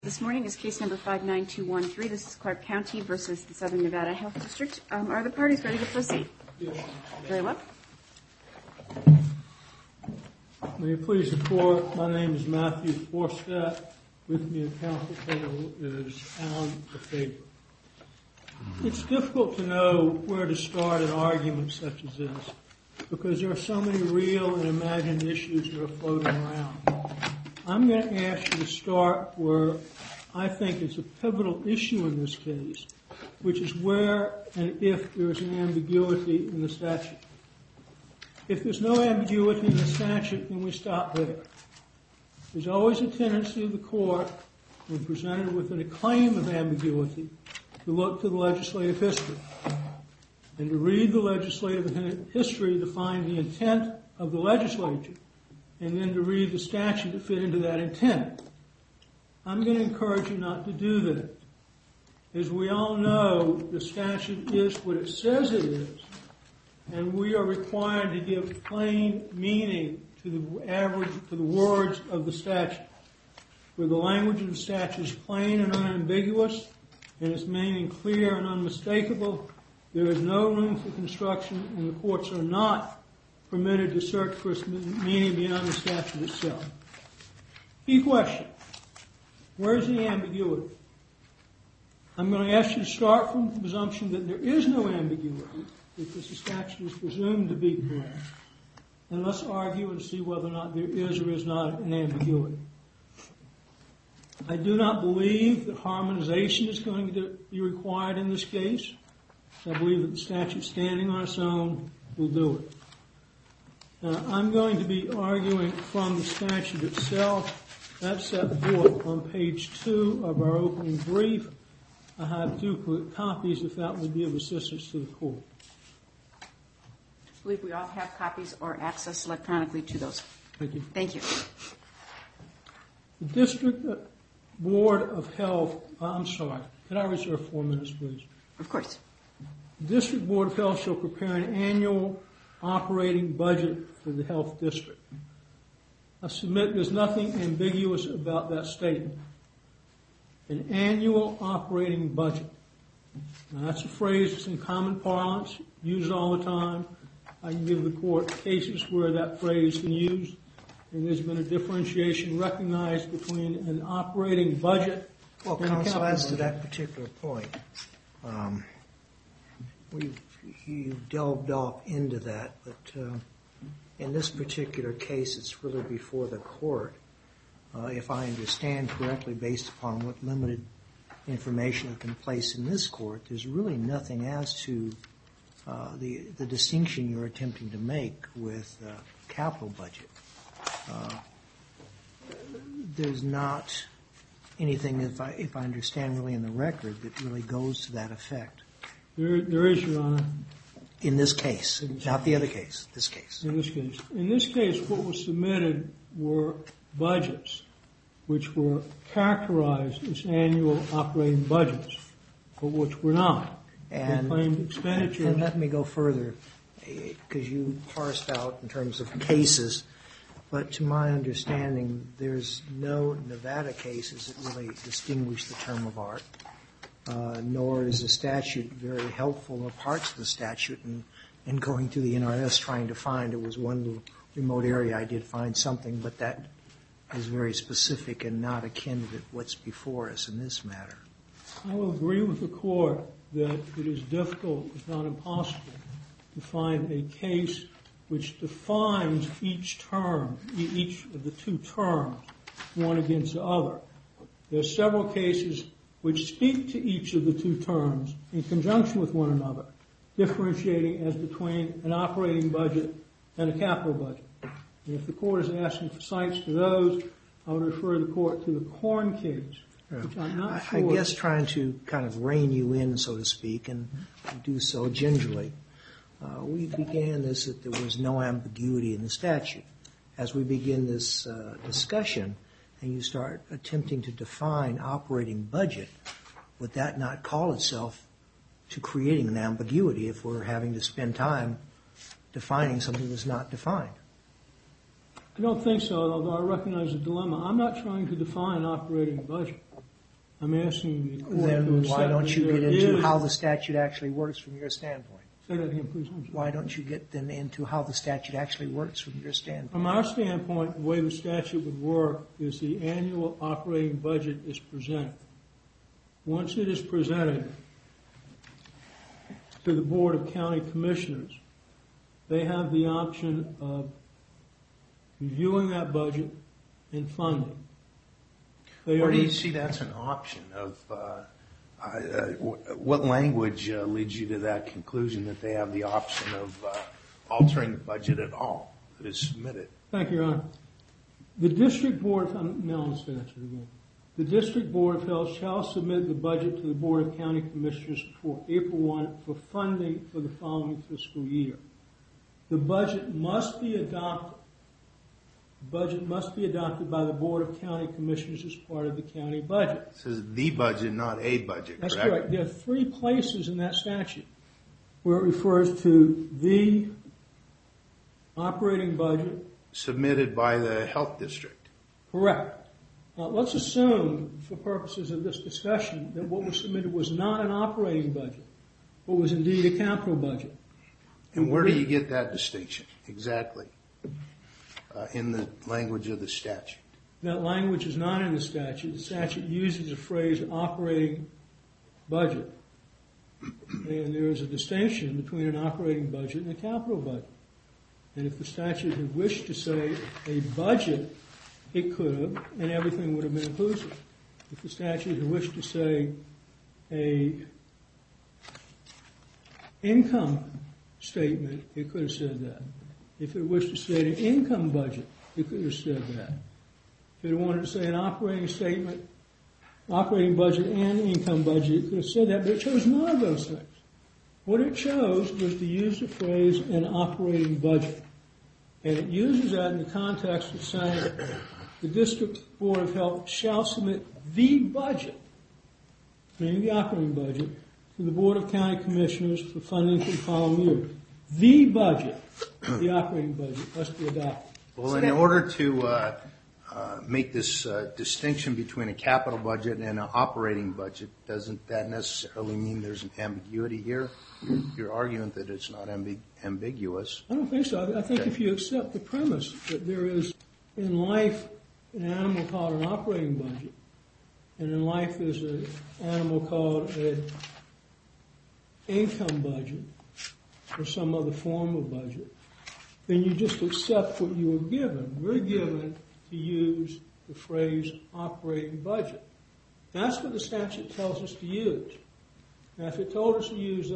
This morning is case number 59213. This is Clark County versus the Southern Nevada Health District. Are the parties ready to proceed? Yes. Very well. May it please the court, my name is Matthew Forstat. With me at council table is Alan Lefebvre. It's difficult to know where to start an argument such as this because there are so many real and imagined issues that are floating around. I'm going to ask you to start where I think is a pivotal issue in this case, which is where and if there is an ambiguity in the statute. If there's no ambiguity in the statute, then we stop there. There's always a tendency of the court, when presented with a claim of ambiguity, to look to the legislative history and to read the legislative history to find the intent of the legislature, and then to read the statute to fit into that intent. I'm going to encourage you not to do that. As we all know, the statute is what it says it is, and we are required to give plain meaning to the words of the statute. Where the language of the statute is plain and unambiguous, and its meaning clear and unmistakable, there is no room for construction, and the courts are not permitted to search for its meaning beyond the statute itself. Key question: where is the ambiguity? I'm going to ask you to start from the presumption that there is no ambiguity, because the statute is presumed to be correct, and let's argue and see whether or not there is or is not an ambiguity. I do not believe that harmonization is going to be required in this case. I believe that the statute standing on its own will do it. I'm going to be arguing from the statute itself. That's set forth on page 2 of our opening brief. I have duplicate copies if that would be of assistance to the court. I believe we all have copies or access electronically to those. Thank you. Thank you. The District Board of Health, could I reserve 4 minutes, please? Of course. The District Board of Health shall prepare an annual operating budget for the health district. I submit there's nothing ambiguous about that statement. An annual operating budget. Now that's a phrase that's in common parlance, used all the time. I can give the court cases where that phrase has been used, and there's been a differentiation recognized between an operating budget and a capital budget. Counsel, as to that particular point, you've delved off into that, but in this particular case, it's really before the court. If I understand correctly, based upon what limited information has been placed in this court, there's really nothing as to the distinction you're attempting to make with capital budget. There's not anything, if I understand really in the record, that really goes to that effect. There is, Your Honor. In this case, not the other case, this case. In this case, what was submitted were budgets, which were characterized as annual operating budgets, but which were not. And they claimed expenditures. And let me go further, because you parsed out in terms of cases, but to my understanding, there's no Nevada cases that really distinguish the term of art. Nor is the statute very helpful, or parts of the statute, in going through the NRS trying to find. It was one little remote area I did find something, but that is very specific and not akin to what's before us in this matter. I will agree with the court that it is difficult, if not impossible, to find a case which defines each term, each of the two terms, one against the other. There are several cases which speak to each of the two terms in conjunction with one another, differentiating as between an operating budget and a capital budget. And if the court is asking for cites to those, I would refer the court to the Korn case, which I'm not sure. I guess trying to kind of rein you in, so to speak, and do so gingerly. We began this that there was no ambiguity in the statute. As we begin this discussion, and you start attempting to define operating budget, would that not call itself to creating an ambiguity if we're having to spend time defining something that's not defined? I don't think so, although I recognize the dilemma. I'm not trying to define an operating budget. I'm asking the court to Then accept why don't that you there get into is- how the statute actually works from your standpoint? Say that again, please. I'm sorry. Why don't you get then into how the statute actually works from your standpoint? From our standpoint, the way the statute would work is the annual operating budget is presented. Once it is presented to the Board of County Commissioners, they have the option of reviewing that budget and funding. Where do you see that's an option of, what language leads you to that conclusion that they have the option of altering the budget at all that is submitted? Thank you, Your Honor. The District Board of again. The District Board of Health shall submit the budget to the Board of County Commissioners before April 1 for funding for the following fiscal year. The budget must be adopted. The budget must be adopted by the Board of County Commissioners as part of the county budget. It says the budget, not a budget, That's correct? correct. There are 3 places in that statute where it refers to the operating budget. Submitted by the health district. Correct. Now, let's assume, for purposes of this discussion, that what was submitted was not an operating budget, but was indeed a capital budget. And where do you get that distinction exactly in the language of the statute? That language is not in the statute. The statute uses the phrase operating budget. And there is a distinction between an operating budget and a capital budget. And if the statute had wished to say a budget, it could have, and everything would have been inclusive. If the statute had wished to say a income statement, it could have said that. If it wished to say an income budget, it could have said that. If it wanted to say an operating statement, operating budget and income budget, it could have said that, but it chose none of those things. What it chose was to use the phrase an operating budget. And it uses that in the context of saying the District Board of Health shall submit the budget, meaning the operating budget, to the Board of County Commissioners for funding for the following year. The budget, the operating budget, must be adopted. Well, in order to make this distinction between a capital budget and an operating budget, doesn't that necessarily mean there's an ambiguity here? You're arguing that it's not ambiguous. I don't think so. I think if you accept the premise that there is in life an animal called an operating budget, and in life there's an animal called an income budget or some other form of budget, then you just accept what you were given. We're given to use the phrase operating budget. That's what the statute tells us to use. Now, if it told us to use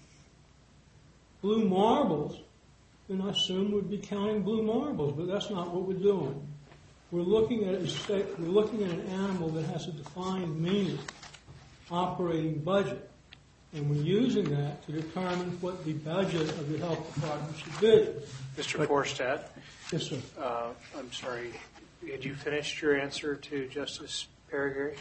blue marbles, then I assume we'd be counting blue marbles, but that's not what we're doing. We're looking at an animal that has a defined meaning, operating budget, and we're using that to determine what the budget of the health department should be. Mr. Forstad? Yes, sir. I'm sorry. Had you finished your answer to Justice Perigary?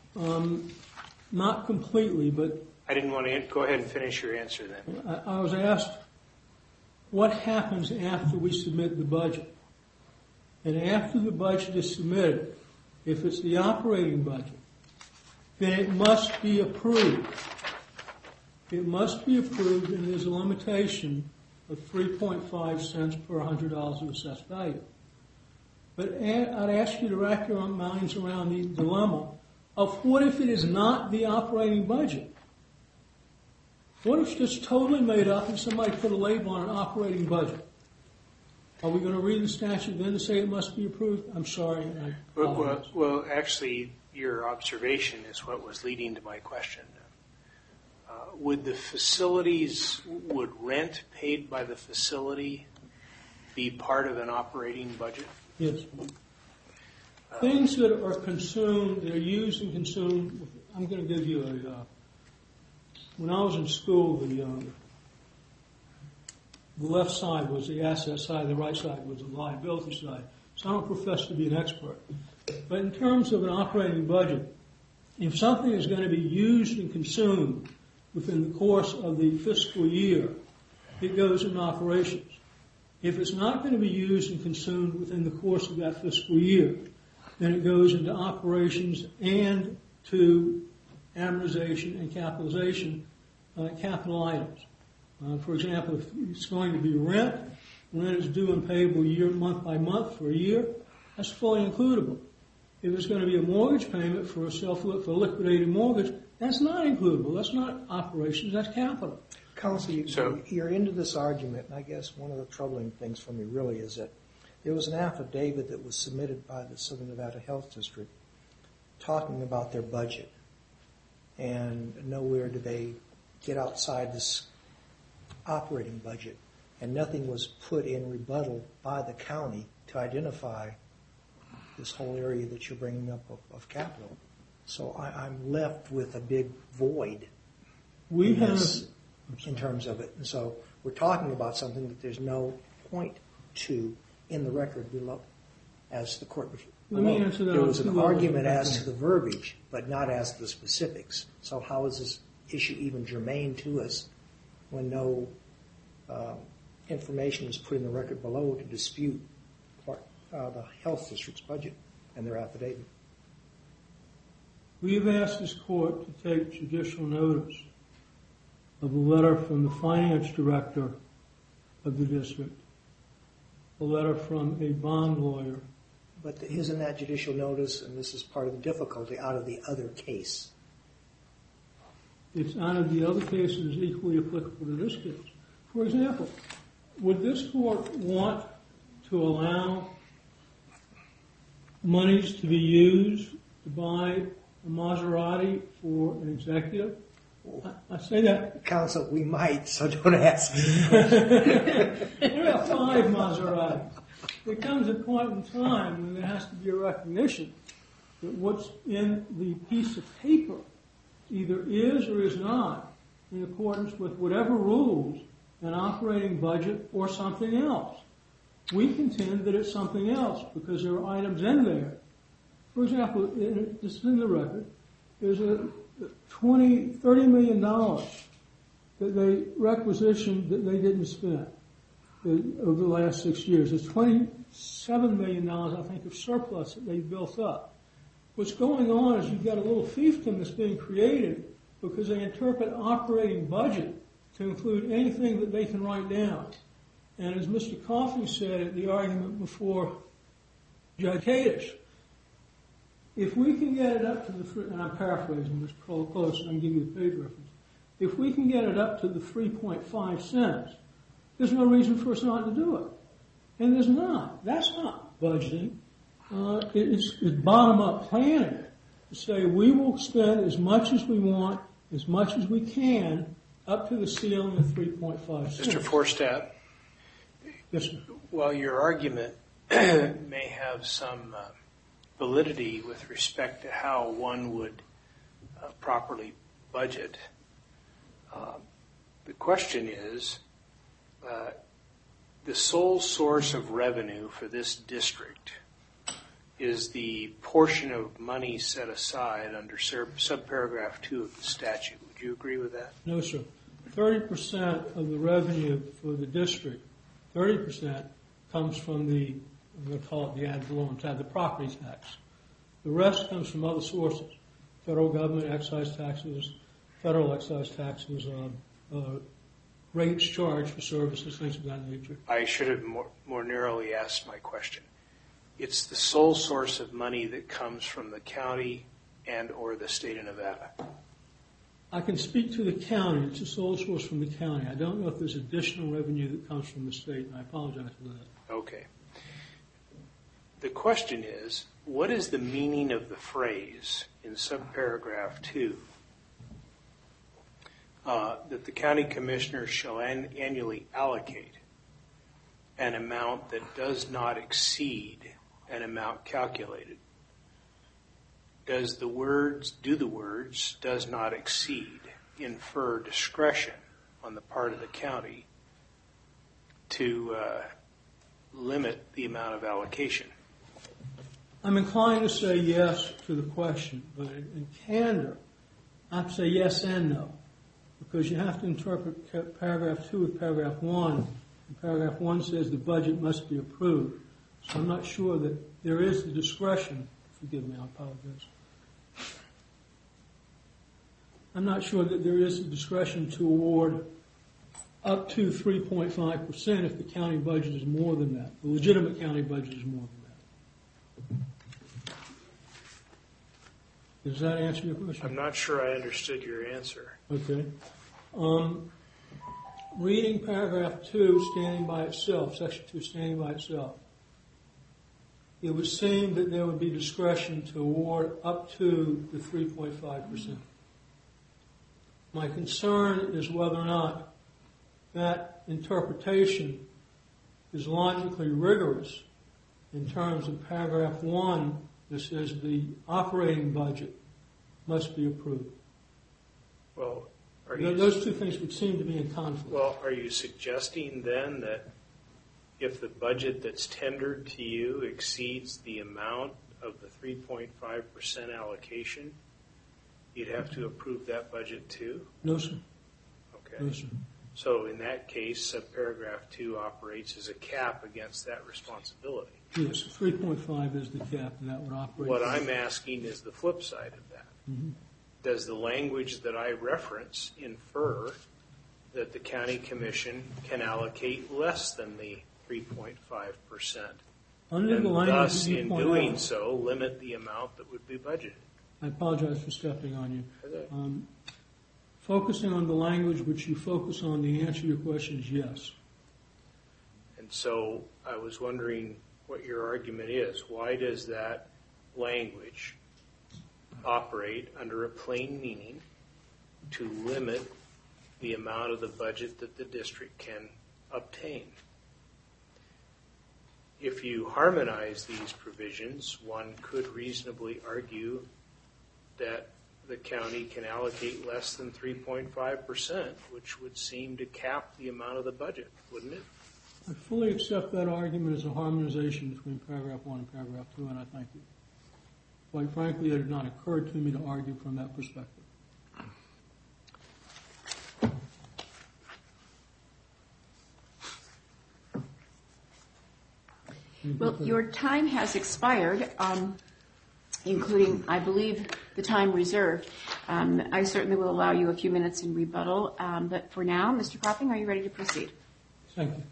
Not completely, but I didn't want to go ahead and finish your answer then. I was asked what happens after we submit the budget. And after the budget is submitted, if it's the operating budget, then it must be approved. It must be approved, and there's a limitation of 3.5 cents per $100 of assessed value. But I'd ask you to wrap your minds around the dilemma of what if it is not the operating budget? What if it's just totally made up and somebody put a label on an operating budget? Are we going to read the statute then to say it must be approved? I'm sorry. Well, actually, your observation is what was leading to my question. Would rent paid by the facility be part of an operating budget? Yes. Things that are consumed, that are used and consumed, I'm going to give you when I was in school, the left side was the asset side, the right side was the liability side. So I don't profess to be an expert. But in terms of an operating budget, if something is going to be used and consumed within the course of the fiscal year, it goes in operations. If it's not going to be used and consumed within the course of that fiscal year, then it goes into operations and to amortization and capitalization, capital items. For example, if it's going to be rent is due and payable month by month for a year, that's fully includable. If it's going to be a mortgage payment for a liquidated mortgage, that's not includable. That's not operations, that's capital. Counsel, you're into this argument, and I guess one of the troubling things for me really is that there was an affidavit that was submitted by the Southern Nevada Health District talking about their budget, and nowhere did they get outside this operating budget, and nothing was put in rebuttal by the county to identify this whole area that you're bringing up of capital. So I'm left with a big void in terms of it. And so we're talking about something that there's no point to in the record below, as the court before. Let me answer that. There was an argument as to the verbiage, but not as to the specifics. So how is this issue even germane to us when no information is put in the record below to dispute the health district's budget and their affidavit? We have asked this court to take judicial notice of a letter from the finance director of the district, a letter from a bond lawyer. But isn't that judicial notice, and this is part of the difficulty, out of the other case? It's out of the other cases equally applicable to this case. For example, would this court want to allow monies to be used to buy a Maserati for an executive? I say that. Counsel, we might, so don't ask. What about 5 Maseratis? There comes a point in time when there has to be a recognition that what's in the piece of paper either is or is not in accordance with whatever rules, an operating budget or something else. We contend that it's something else because there are items in there. For example, this is in the record, there's a $30 million that they requisitioned that they didn't spend over the last 6 years. There's $27 million, I think, of surplus that they built up. What's going on is you've got a little fiefdom that's being created because they interpret operating budget to include anything that they can write down. And as Mr. Coffey said at the argument before Judge Kadish, if we can get it up to the, and I'm paraphrasing this close, and I'm giving you the page reference, if we can get it up to the 3.5 cents, there's no reason for us not to do it. And there's not. That's not budgeting. It's bottom-up planning to say we will spend as much as we want, as much as we can, up to the ceiling of 3.5 cents. Mr. Forstat, Yes, sir. while your argument may have some validity with respect to how one would properly budget, the question is, the sole source of revenue for this district is the portion of money set aside under subparagraph 2 of the statute. Would you agree with that? No, sir. 30% of the revenue for the district, 30% comes from the, I'm going to call it the ad valorem tax, the property tax. The rest comes from other sources, federal government excise taxes, federal excise taxes, rates charged for services, things of that nature. I should have more narrowly asked my question. It's the sole source of money that comes from the county and or the state of Nevada. I can speak to the county. It's a sole source from the county. I don't know if there's additional revenue that comes from the state, and I apologize for that. Okay. The question is, what is the meaning of the phrase in subparagraph 2 that the county commissioner shall annually allocate an amount that does not exceed an amount calculated? Do the words does not exceed infer discretion on the part of the county to limit the amount of allocation? I'm inclined to say yes to the question, but in candor, I'd say yes and no, because you have to interpret paragraph 2 with paragraph 1. And paragraph 1 says the budget must be approved. So I'm not sure that there is the discretion. Forgive me, I apologize. I'm not sure that there is a discretion to award up to 3.5% if the county budget is more than that. The legitimate county budget is more than that. Does that answer your question? I'm not sure I understood your answer. Okay. Reading paragraph 2 standing by itself, section 2 standing by itself, it would seem that there would be discretion to award up to the 3.5%. My concern is whether or not that interpretation is logically rigorous in terms of paragraph 1 that says the operating budget must be approved. Well, Those two things would seem to be in conflict. Well, are you suggesting then that if the budget that's tendered to you exceeds the amount of the 3.5% allocation, you'd have to approve that budget too? No, sir. Okay. No, sir. So in that case, subparagraph 2 operates as a cap against that responsibility. Yes, 3.5 is the cap, and that would operate. What I'm asking is the flip side of that. Mm-hmm. Does the language that I reference infer that the county commission can allocate less than the 3.5%? Under the language Thus, that you in point doing out, so, limit the amount that would be budgeted? I apologize for stepping on you. Okay. Focusing on the language which you focus on, the answer to your question is yes. And so I was wondering what your argument is. Why does that language operate under a plain meaning to limit the amount of the budget that the district can obtain? If you harmonize these provisions, one could reasonably argue that the county can allocate less than 3.5%, which would seem to cap the amount of the budget, wouldn't it? I fully accept that argument as a harmonization between paragraph 1 and paragraph 2, and I thank you. Quite frankly, it had not occurred to me to argue from that perspective. Well, your time has expired, including, I believe, the time reserved. I certainly will allow you a few minutes in rebuttal, but for now, Mr. Cropping, are you ready to proceed? Thank you.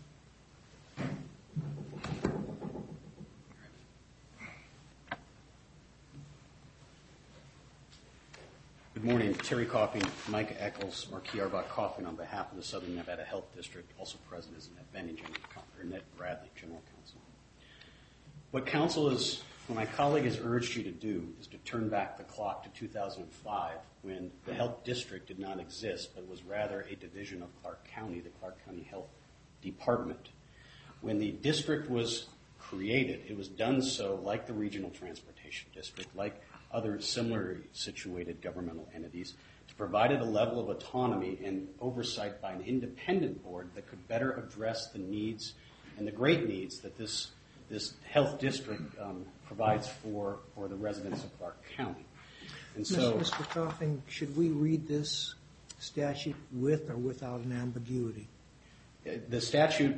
Good morning. Terry Coffin, Micah Eccles, Marquis Arbach Coffin on behalf of the Southern Nevada Health District, also present is Ned Bradley, General Counsel. What my colleague has urged you to do is to turn back the clock to 2005 when the health district did not exist, but was rather a division of Clark County, the Clark County Health Department. When the district was created, it was done so like the Regional Transportation District, like other similarly situated governmental entities, to provide it a level of autonomy and oversight by an independent board that could better address the needs and the great needs that this health district provides for the residents of Clark County. And so, Mr. Coffin, should we read this statute with or without an ambiguity? the statute,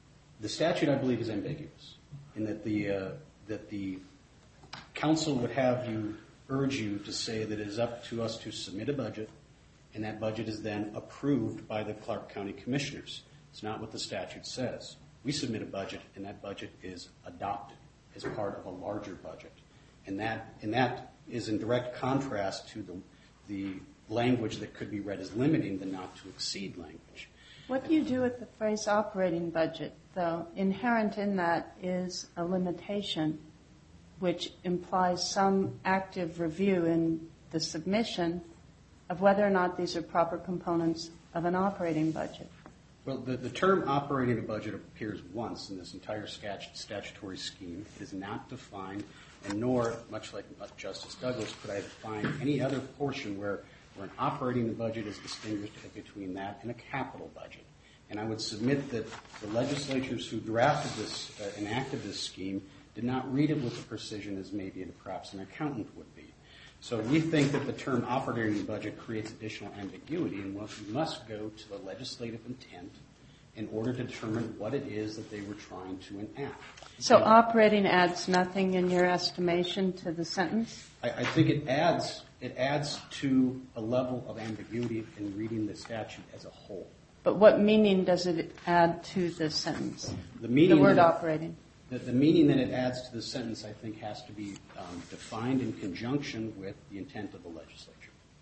I believe, is ambiguous in that the council would urge you to say that it is up to us to submit a budget, and that budget is then approved by the Clark County Commissioners. It's not what the statute says. We submit a budget, and that budget is adopted as part of a larger budget. And that is in direct contrast to the language that could be read as limiting the not to exceed language. What do you do with the phrase operating budget, though? Inherent in that is a limitation which implies some active review in the submission of whether or not these are proper components of an operating budget. Well, the term operating a budget appears once in this entire statutory scheme. It is not defined, and nor, much like Justice Douglas, could I define any other portion where an operating the budget is distinguished between that and a capital budget. And I would submit that the legislatures who drafted this, enacted this scheme, did not read it with the precision as maybe perhaps an accountant would be. So we think that the term operating budget creates additional ambiguity, and we must go to the legislative intent in order to determine what it is that they were trying to enact. So operating adds nothing in your estimation to the sentence? I think it adds it adds to a level of ambiguity in reading the statute as a whole. But what meaning does it add to this sentence? The word operating. The meaning that it adds to the sentence, I think, has to be defined in conjunction with the intent of the legislature.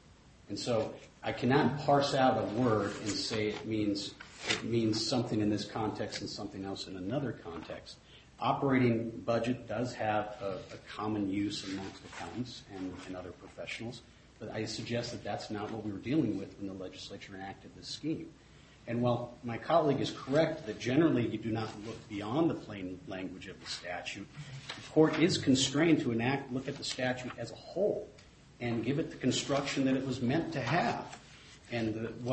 And so I cannot parse out a word and say it means something in this context and something else in another context. Operating budget does have a common use amongst accountants and other professionals, but I suggest that that's not what we were dealing with when the legislature enacted this scheme. And while my colleague is correct that generally you do not look beyond the plain language of the statute, the court is constrained to look at the statute as a whole and give it the construction that it was meant to have. And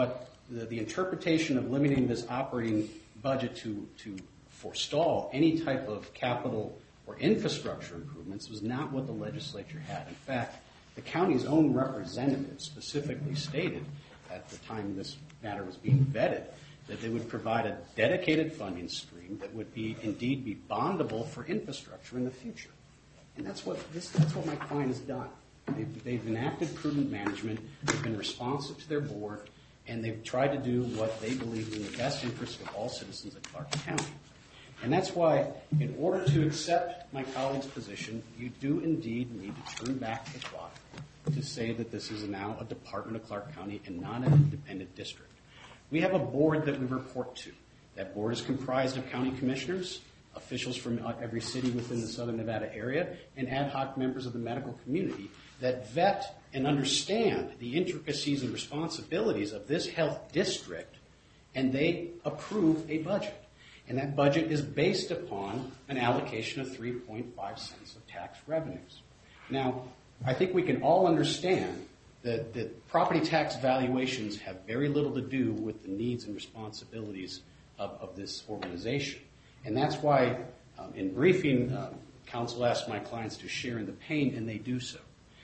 the interpretation of limiting this operating budget to forestall any type of capital or infrastructure improvements was not what the legislature had. In fact, the county's own representative specifically stated at the time this matter was being vetted that they would provide a dedicated funding stream that would indeed be bondable for infrastructure in the future. And that's what my client has done. They've enacted prudent management, they've been responsive to their board, and they've tried to do what they believe is in the best interest of all citizens of Clark County. And that's why, in order to accept my colleague's position, you do indeed need to turn back the clock to say that this is now a department of Clark County and not an independent district. We have a board that we report to. That board is comprised of county commissioners, officials from every city within the Southern Nevada area, and ad hoc members of the medical community that vet and understand the intricacies and responsibilities of this health district, and they approve a budget. And that budget is based upon an allocation of 3.5 cents of tax revenues. Now, I think we can all understand that property tax valuations have very little to do with the needs and responsibilities of this organization. And that's why, in briefing, counsel asked my clients to share in the pain, and they do so.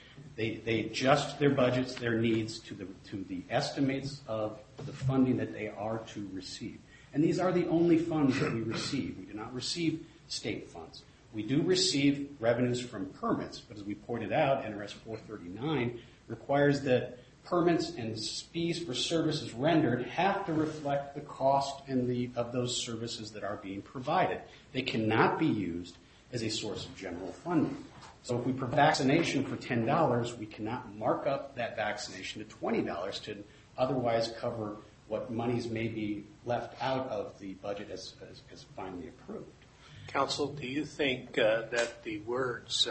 They adjust their budgets, their needs, to the estimates of the funding that they are to receive. And these are the only funds that we receive. We do not receive state funds. We do receive revenues from permits, but as we pointed out, NRS 439 requires that permits and fees for services rendered have to reflect the cost of those services that are being provided. They cannot be used as a source of general funding. So if we provide vaccination for $10, we cannot mark up that vaccination to $20 to otherwise cover what monies may be left out of the budget as finally approved. Counsel, do you think that the words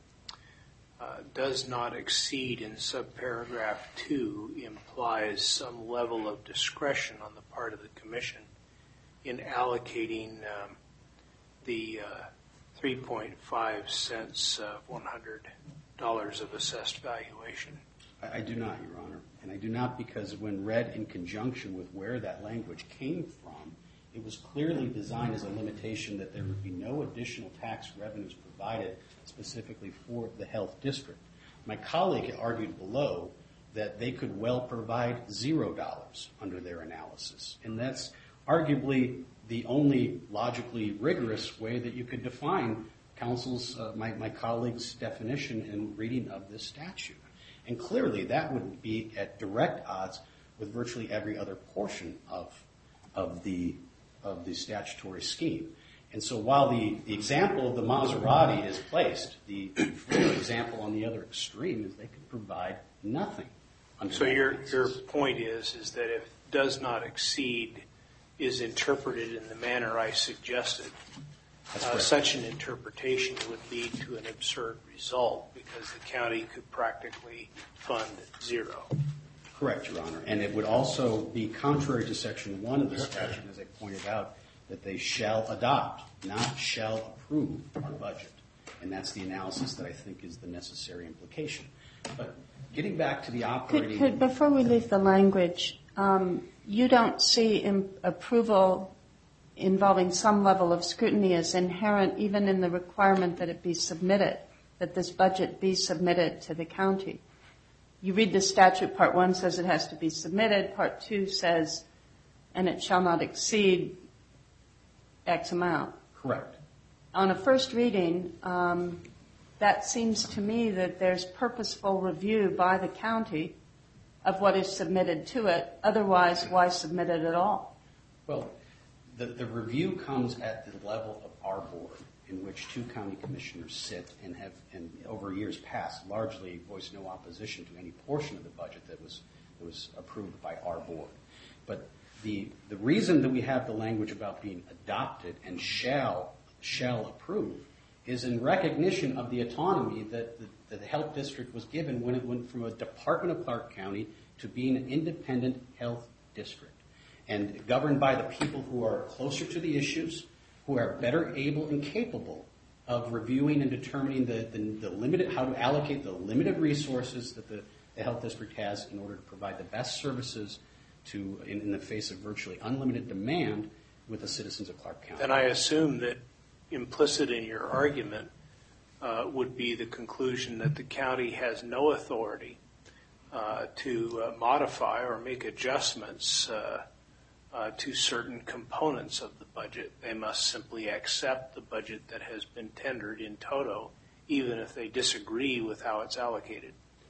does not exceed in subparagraph 2 implies some level of discretion on the part of the commission in allocating the 3.5 cents of $100 of assessed valuation? I do not, Your Honor. And I do not because when read in conjunction with where that language came from, it was clearly designed as a limitation that there would be no additional tax revenues provided specifically for the health district. My colleague argued below that they could well provide $0 under their analysis. And that's arguably the only logically rigorous way that you could define counsel's, my colleague's definition and reading of this statute. And clearly that would be at direct odds with virtually every other portion of the statutory scheme. And so while the example of the Maserati is placed, the example on the other extreme is they could provide nothing. So your point is that if does not exceed is interpreted in the manner I suggested, such an interpretation would lead to an absurd result because the county could practically fund $0. Correct, Your Honor. And it would also be contrary to Section 1 of the statute, as I pointed out, that they shall adopt, not shall approve our budget. And that's the analysis that I think is the necessary implication. But getting back to the operating... Before we leave the language, you don't see approval involving some level of scrutiny as inherent even in the requirement that it be submitted, that this budget be submitted to the county. You read the statute, Part 1 says it has to be submitted, Part 2 says, and it shall not exceed X amount. Correct. On a first reading, that seems to me that there's purposeful review by the county of what is submitted to it. Otherwise, why submit it at all? Well, the review comes at the level of our board, in which 2 county commissioners sit and have, and over years past, largely voiced no opposition to any portion of the budget that was approved by our board. But the reason that we have the language about being adopted and shall approve is in recognition of the autonomy that the health district was given when it went from a department of Clark County to being an independent health district, and governed by the people who are closer to the issues, who are better able and capable of reviewing and determining the limited, how to allocate the limited resources that the health district has in order to provide the best services to, in the face of virtually unlimited demand with the citizens of Clark County. And I assume that implicit in your argument would be the conclusion that the county has no authority to modify or make adjustments to certain components of the budget. They must simply accept the budget that has been tendered in toto, even if they disagree with how it's allocated.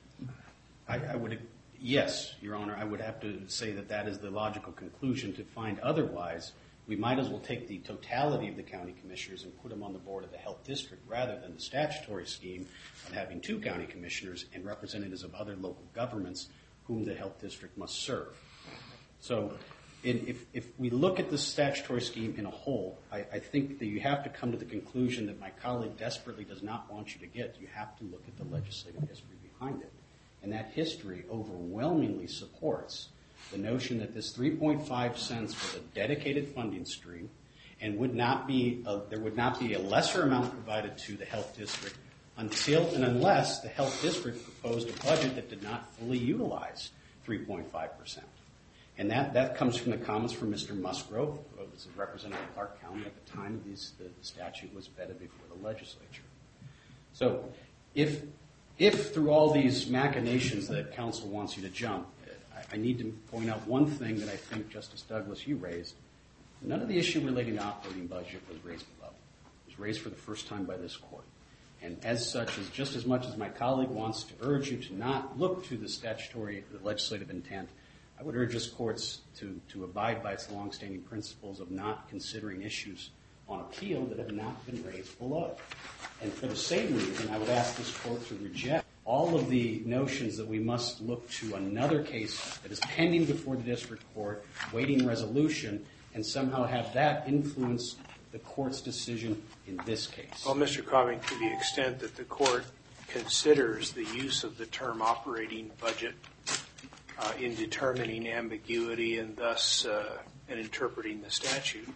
I would, yes, Your Honor, I would have to say that is the logical conclusion. To find otherwise, we might as well take the totality of the county commissioners and put them on the board of the health district rather than the statutory scheme of having 2 county commissioners and representatives of other local governments whom the health district must serve. So if we look at the statutory scheme in a whole, I think that you have to come to the conclusion that my colleague desperately does not want you to get. You have to look at the legislative history behind it. And that history overwhelmingly supports the notion that this 3.5 cents was a dedicated funding stream and there would not be a lesser amount provided to the health district until and unless the health district proposed a budget that did not fully utilize 3.5%. And that comes from the comments from Mr. Musgrove, who was a representative of Clark County at the time the statute was vetted before the legislature. So if through all these machinations that council wants you to jump, I need to point out one thing that I think, Justice Douglas, you raised. None of the issue relating to operating budget was raised below. It was raised for the first time by this court. And as such, just as much as my colleague wants to urge you to not look to the statutory, the legislative intent, I would urge this courts to abide by its longstanding principles of not considering issues on appeal that have not been raised below. And for the same reason, I would ask this court to reject all of the notions that we must look to another case that is pending before the district court, waiting resolution, and somehow have that influence the court's decision in this case. Well, Mr. Cobbing, to the extent that the court considers the use of the term operating budget in determining ambiguity and thus in interpreting the statute,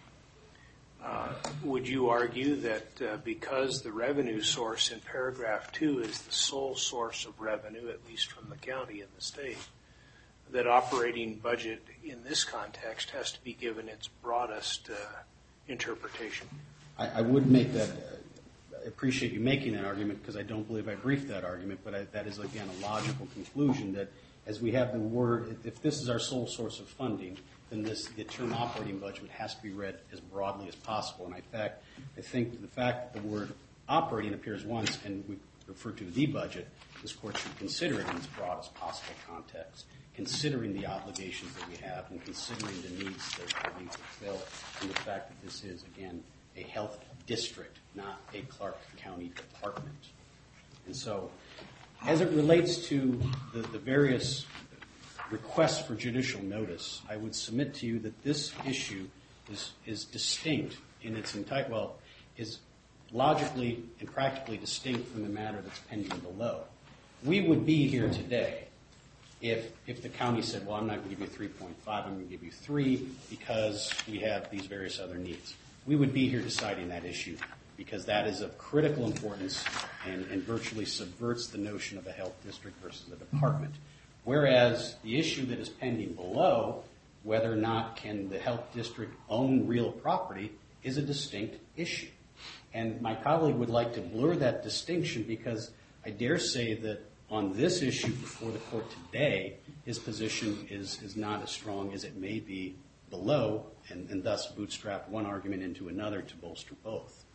would you argue that because the revenue source in paragraph 2 is the sole source of revenue, at least from the county and the state, that operating budget in this context has to be given its broadest interpretation? I would make that. I appreciate you making that argument because I don't believe I briefed that argument, but that is, again, a logical conclusion that as we have the word, if this is our sole source of funding, then the term operating budget has to be read as broadly as possible. And in fact, I think the fact that the word operating appears once and we refer to the budget, this court should consider it in its broadest possible context, considering the obligations that we have and considering the needs that we fulfill, and the fact that this is, again, a health district, not a Clark County department. And so, as it relates to the various requests for judicial notice, I would submit to you that this issue is distinct in its entire, is logically and practically distinct from the matter that's pending below. We would be here today if the county said, well, I'm not going to give you 3.5, I'm going to give you 3 because we have these various other needs. We would be here deciding that issue because that is of critical importance and virtually subverts the notion of a health district versus a department. Whereas the issue that is pending below, whether or not can the health district own real property, is a distinct issue. And my colleague would like to blur that distinction because I dare say that on this issue before the court today, his position is not as strong as it may be below and thus bootstrap one argument into another to bolster both.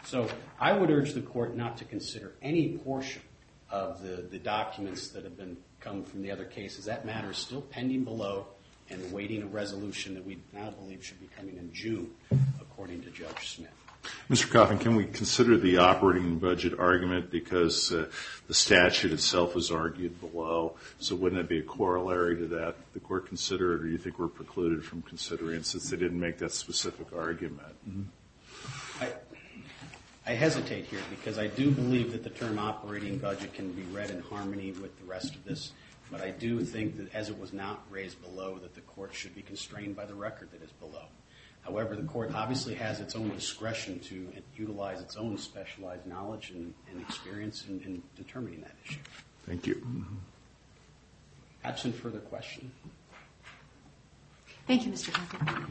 So I would urge the court not to consider any portion of the documents that have come from the other cases. That matter is still pending below and awaiting a resolution that we now believe should be coming in June, according to Judge Smith. Mr. Coffin, can we consider the operating budget argument because the statute itself is argued below? So wouldn't it be a corollary to that the court consider it, or do you think we're precluded from considering since they didn't make that specific argument? Mm-hmm. I hesitate here because I do believe that the term operating budget can be read in harmony with the rest of this, but I do think that as it was not raised below, that the court should be constrained by the record that is below. However, the court obviously has its own discretion to utilize its own specialized knowledge and experience in determining that issue. Thank you. Mm-hmm. Absent further question. Thank you, Mr. Coffin.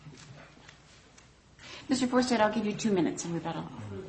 Mr. Forsett, I'll give you 2 minutes in rebuttal.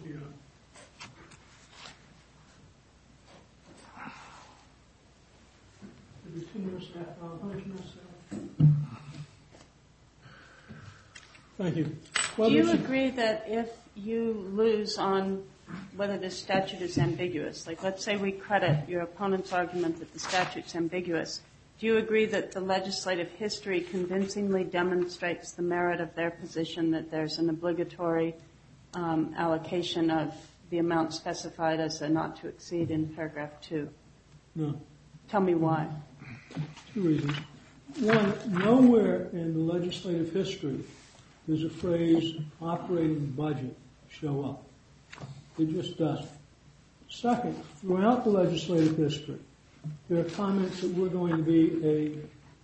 Thank you. Do you agree that if you lose on whether the statute is ambiguous, like let's say we credit your opponent's argument that the statute's ambiguous, do you agree that the legislative history convincingly demonstrates the merit of their position that there's an obligatory allocation of the amount specified as a not to exceed in paragraph 2? No. Tell me why. 2 reasons. One, nowhere in the legislative history does a phrase operating budget show up. It just doesn't. Second, throughout the legislative history, there are comments that we're going to be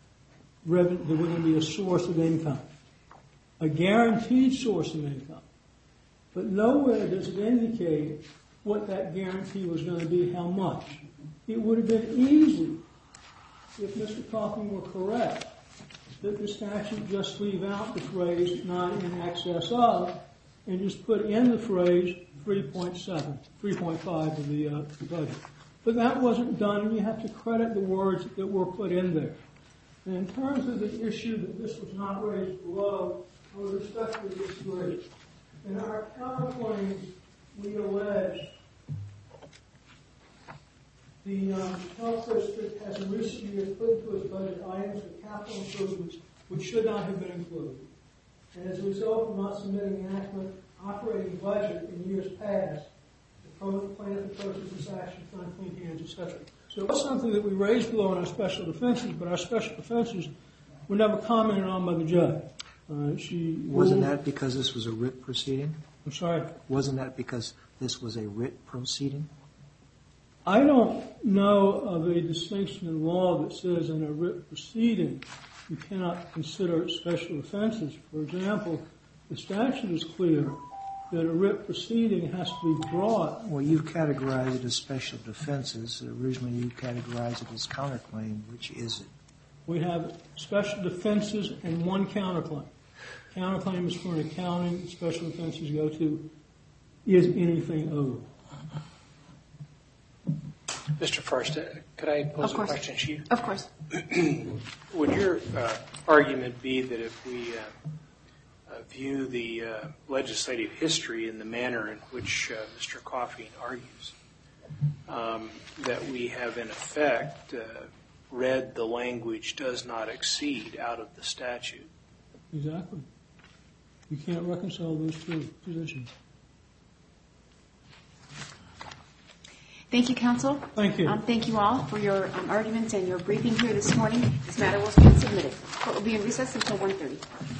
a source of income, a guaranteed source of income. But nowhere does it indicate what that guarantee was going to be, how much. It would have been easy if Mr. Coffin were correct that the statute just leave out the phrase not in excess of and just put in the phrase 3.5 of the budget. But that wasn't done, and you have to credit the words that were put in there. And in terms of the issue that this was not raised below, I would respectfully disagree. In our counterclaims, we allege the health district has in recent years put into its budget items for capital improvements which should not have been included. And as a result of not submitting an adequate operating budget in years past, the plaintiff approaches this action for unclean hands, etc. So it's something that we raised below in our special defenses, but our special defenses were never commented on by the judge. Wasn't that because this was a writ proceeding? I'm sorry? Wasn't that because this was a writ proceeding? I don't know of a distinction in law that says in a writ proceeding you cannot consider special offenses. For example, the statute is clear that a writ proceeding has to be brought. Well, you've categorized it as special defenses. Originally, you categorized it as counterclaim. Which is it? We have special defenses and one counterclaim. Counterclaim is for an accounting. Special defenses go to, is anything owed? Mr. Forrest, could I pose a question to you? Of course. Would your argument be that if we view the legislative history in the manner in which Mr. Coffin argues, that we have in effect read the language does not exceed out of the statute? Exactly. You can't reconcile those two positions. Thank you, counsel. Thank you. Thank you all for your arguments and your briefing here this morning. This matter will stand submitted. Court will be in recess until 1:30.